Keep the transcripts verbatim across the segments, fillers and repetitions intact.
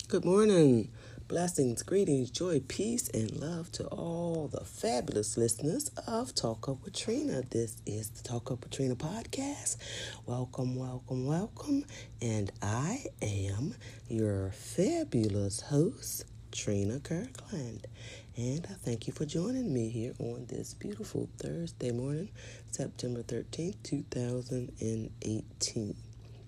Good morning. Blessings, greetings, joy, peace, and love to all the fabulous listeners of Talk Up with Trina. This is the Talk Up with Trina podcast. Welcome, welcome, welcome. And I am your fabulous host, Trina Kirkland. And I thank you for joining me here on this beautiful Thursday morning, September thirteenth, twenty eighteen.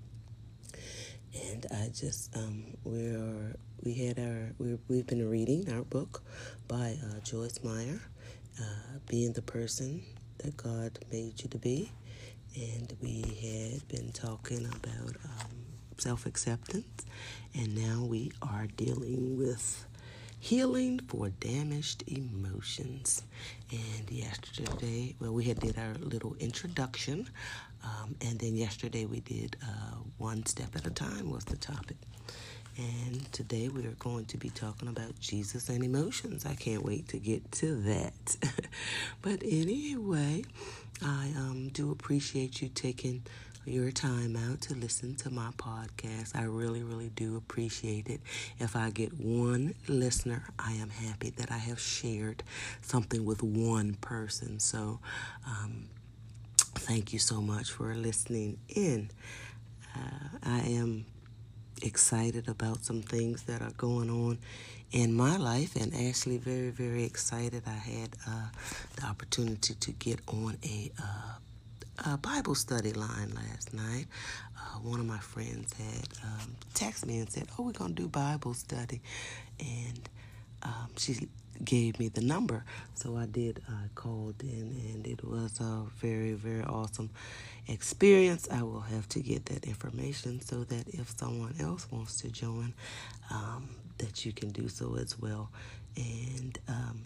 And I just, um, we're, we had our, we're, we've been reading our book by uh, Joyce Meyer, uh, Being the Person That God Made You to Be. And we had been talking about um, self-acceptance. And now we are dealing with healing for damaged emotions. And yesterday, well, we had did our little introduction. Um, and then yesterday we did uh, one step at a time was the topic. And today we are going to be talking about Jesus and emotions. I can't wait to get to that. But anyway, I um, do appreciate you taking your time out to listen to my podcast. I really, really do appreciate it. If I get one listener, I am happy that I have shared something with one person. So, um, thank you so much for listening in. Uh, I am excited about some things that are going on in my life, and actually very, very excited. I had uh, the opportunity to get on a, uh, a Bible study line last night. Uh, one of my friends had um, texted me and said, oh, we're going to do Bible study. And um, she gave me the number. So I did, I called in, and it was a very, very awesome experience. I will have to get that information so that if someone else wants to join, um, that you can do so as well. And um,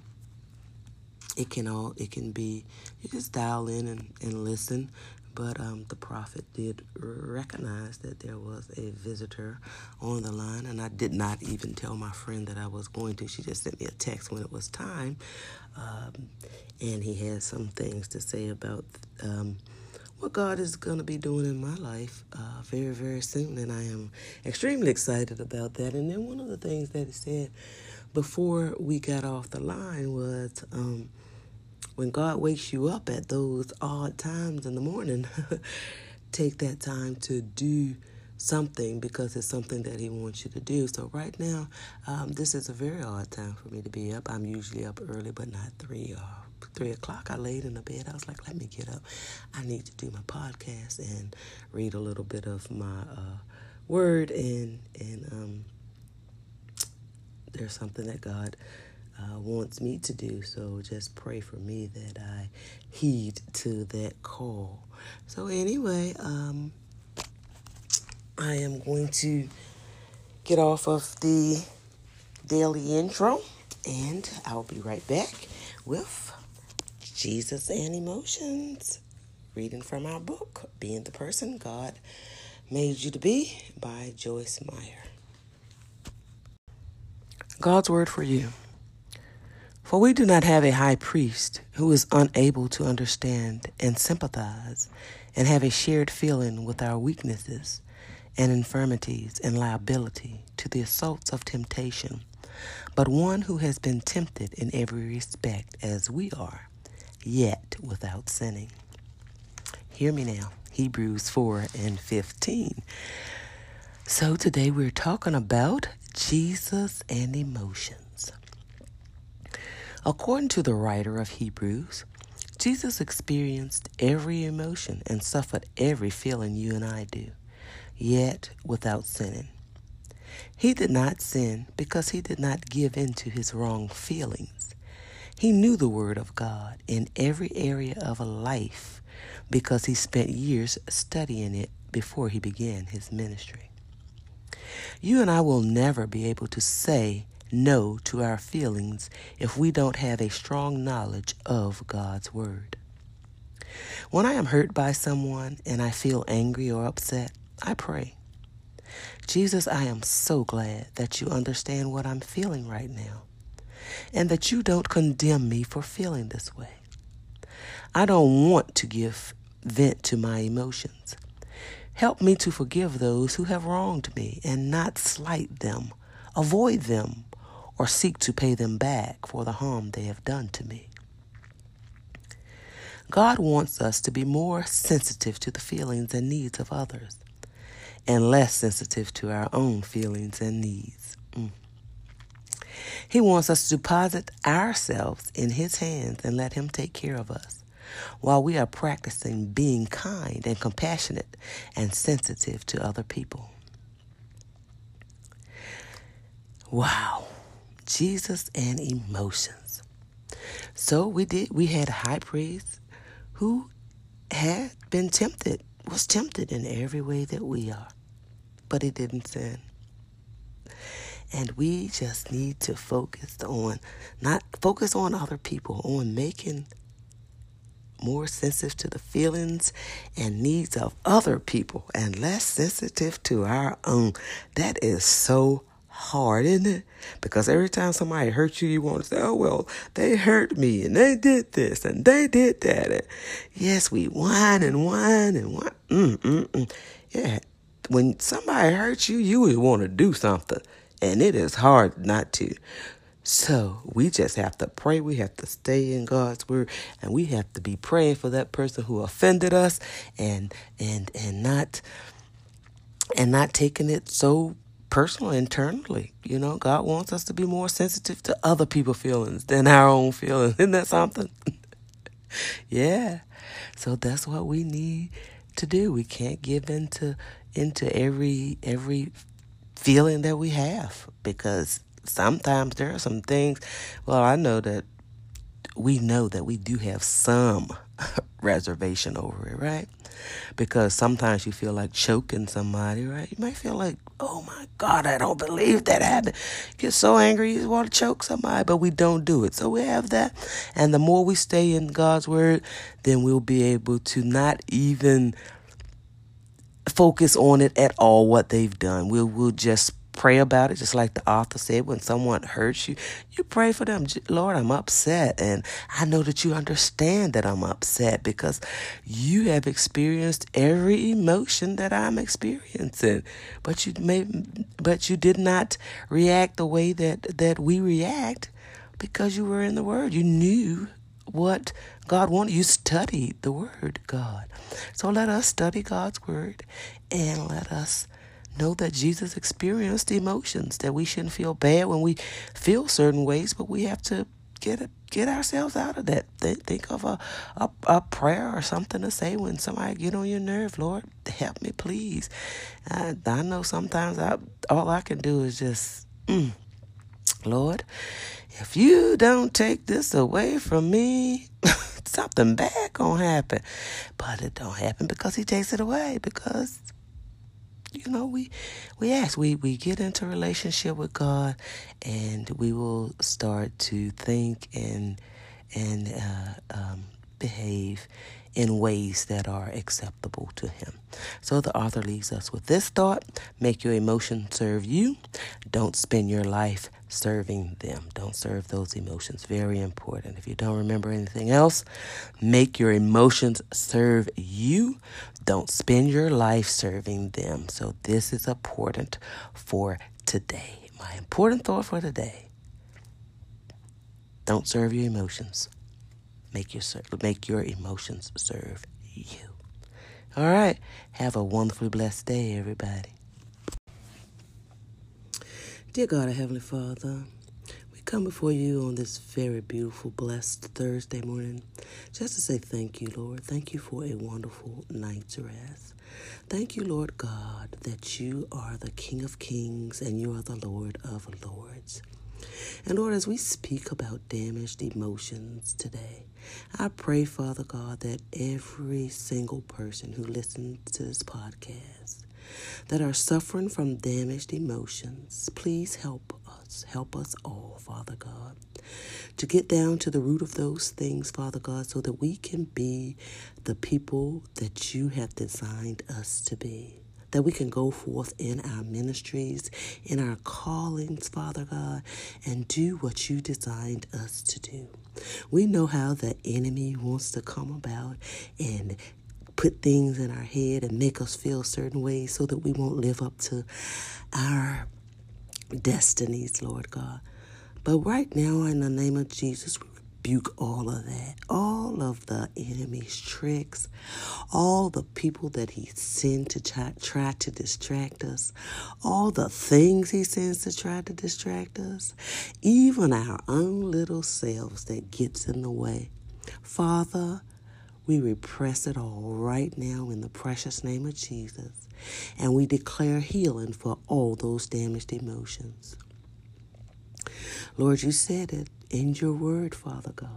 it can all, it can be, you just dial in and, and listen. But um, the prophet did recognize that there was a visitor on the line, and I did not even tell my friend that I was going to. She just sent me a text when it was time, um, and he had some things to say about um, what God is going to be doing in my life uh, very, very soon, and I am extremely excited about that. And then one of the things that he said before we got off the line was, um, when God wakes you up at those odd times in the morning, take that time to do something because it's something that he wants you to do. So right now, um, this is a very odd time for me to be up. I'm usually up early, but not three or three o'clock. I laid in the bed. I was like, let me get up. I need to do my podcast and read a little bit of my uh, word. And, and um, there's something that God Uh, wants me to do. So just pray for me that I heed to that call. So anyway, um, I am going to get off of the daily intro, and I'll be right back with Jesus and Emotions, reading from our book, Being the Person God Made You to Be by Joyce Meyer. God's word for you. For we do not have a high priest who is unable to understand and sympathize and have a shared feeling with our weaknesses and infirmities and liability to the assaults of temptation, but one who has been tempted in every respect as we are, yet without sinning. Hear me now, Hebrews four and fifteen. So today we're talking about Jesus and emotions. According to the writer of Hebrews, Jesus experienced every emotion and suffered every feeling you and I do, yet without sinning. He did not sin because he did not give in to his wrong feelings. He knew the Word of God in every area of life because he spent years studying it before he began his ministry. You and I will never be able to say no to our feelings if we don't have a strong knowledge of God's Word. When I am hurt by someone and I feel angry or upset, I pray, Jesus, I am so glad that you understand what I'm feeling right now and that you don't condemn me for feeling this way. I don't want to give vent to my emotions. Help me to forgive those who have wronged me and not slight them avoid them, or seek to pay them back for the harm they have done to me. God wants us to be more sensitive to the feelings and needs of others and less sensitive to our own feelings and needs. Mm. He wants us to deposit ourselves in His hands and let Him take care of us while we are practicing being kind and compassionate and sensitive to other people. Wow. Jesus and emotions. So we did, we had a high priest who had been tempted, was tempted in every way that we are, but he didn't sin. And we just need to focus on, not focus on other people, on making more sensitive to the feelings and needs of other people and less sensitive to our own. That is so hard, isn't it? Because every time somebody hurts you, you want to say, oh, well, they hurt me and they did this and they did that. And yes, we whine and whine and whine. Mm, mm, mm. Yeah, when somebody hurts you, you would want to do something. And it is hard not to. So we just have to pray. We have to stay in God's word, and we have to be praying for that person who offended us, and and and not and not taking it so personal internally. You know, God wants us to be more sensitive to other people's feelings than our own feelings. Isn't that something? Yeah. So that's what we need to do. We can't give into into every every feeling that we have, because sometimes there are some things, well, I know that we know that we do have some reservation over it, right? Because sometimes you feel like choking somebody, right? You might feel like, oh my God, I don't believe that happened. You get so angry you want to choke somebody, but we don't do it. So we have that. And the more we stay in God's word, then we'll be able to not even focus on it at all, what they've done. We'll, we'll just pray about it, just like the author said. When someone hurts you, you pray for them. Lord, I'm upset, and I know that you understand that I'm upset, because you have experienced every emotion that I'm experiencing, but you may, but you did not react the way that that we react, because you were in the Word. You knew what God wanted. You studied the Word, God. So let us study God's Word, and let us know that Jesus experienced emotions, that we shouldn't feel bad when we feel certain ways, but we have to get it, get ourselves out of that. Think, think of a, a a prayer or something to say when somebody get on your nerve. Lord, help me, please. I, I know sometimes I, all I can do is just, mm, Lord, if you don't take this away from me, something bad gonna happen. But it don't happen because He takes it away, because you know, we we ask, we, we get into a relationship with God, and we will start to think and and uh, um, behave in ways that are acceptable to Him. So the author leaves us with this thought: make your emotions serve you. Don't spend your life serving them. Don't serve those emotions. Very important. If you don't remember anything else, make your emotions serve you. Don't spend your life serving them. So this is important for today. My important thought for today: don't serve your emotions. Make your make your emotions serve you. All right. Have a wonderfully blessed day, everybody. Dear God, our Heavenly Father, we come before you on this very beautiful, blessed Thursday morning just to say thank you, Lord. Thank you for a wonderful night's rest. Thank you, Lord God, that you are the King of Kings and you are the Lord of Lords. And Lord, as we speak about damaged emotions today, I pray, Father God, that every single person who listens to this podcast that are suffering from damaged emotions, please help us, help us all, Father God, to get down to the root of those things, Father God, so that we can be the people that you have designed us to be. That we can go forth in our ministries, in our callings, Father God, and do what you designed us to do. We know how the enemy wants to come about and put things in our head and make us feel certain ways so that we won't live up to our destinies, Lord God. But right now, in the name of Jesus, we rebuke all of that, all of the enemy's tricks, all the people that he sent to try, try to distract us, all the things he sends to try to distract us, even our own little selves that gets in the way. Father, we repress it all right now in the precious name of Jesus, and we declare healing for all those damaged emotions. Lord, you said it in your word, Father God,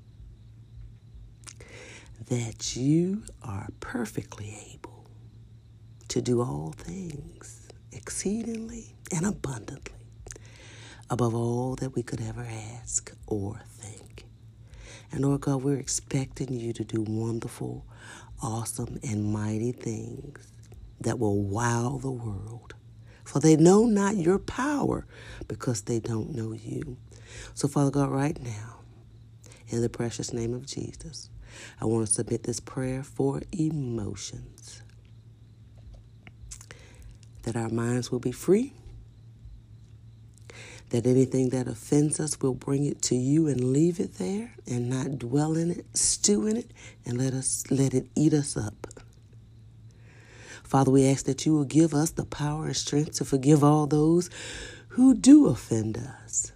that you are perfectly able to do all things exceedingly and abundantly above all that we could ever ask or think. And Lord God, we're expecting you to do wonderful, awesome, and mighty things that will wow the world. For they know not your power because they don't know you. So, Father God, right now, in the precious name of Jesus, I want to submit this prayer for emotions. That our minds will be free. That anything that offends us, we'll bring it to you and leave it there and not dwell in it, stew in it, and let us let it eat us up. Father, we ask that you will give us the power and strength to forgive all those who do offend us.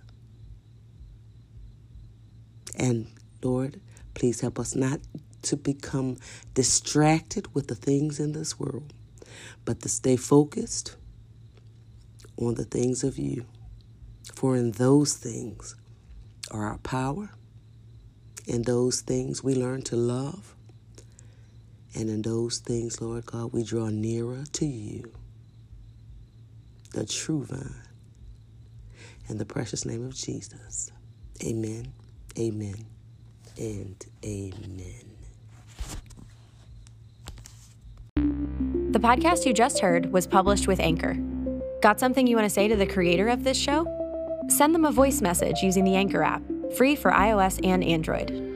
And Lord, please help us not to become distracted with the things in this world, but to stay focused on the things of you. For in those things are our power. In those things we learn to love. And in those things, Lord God, we draw nearer to you, the true vine. In the precious name of Jesus, amen, amen, and amen. The podcast you just heard was published with Anchor. Got something you want to say to the creator of this show? Send them a voice message using the Anchor app, free for iOS and Android.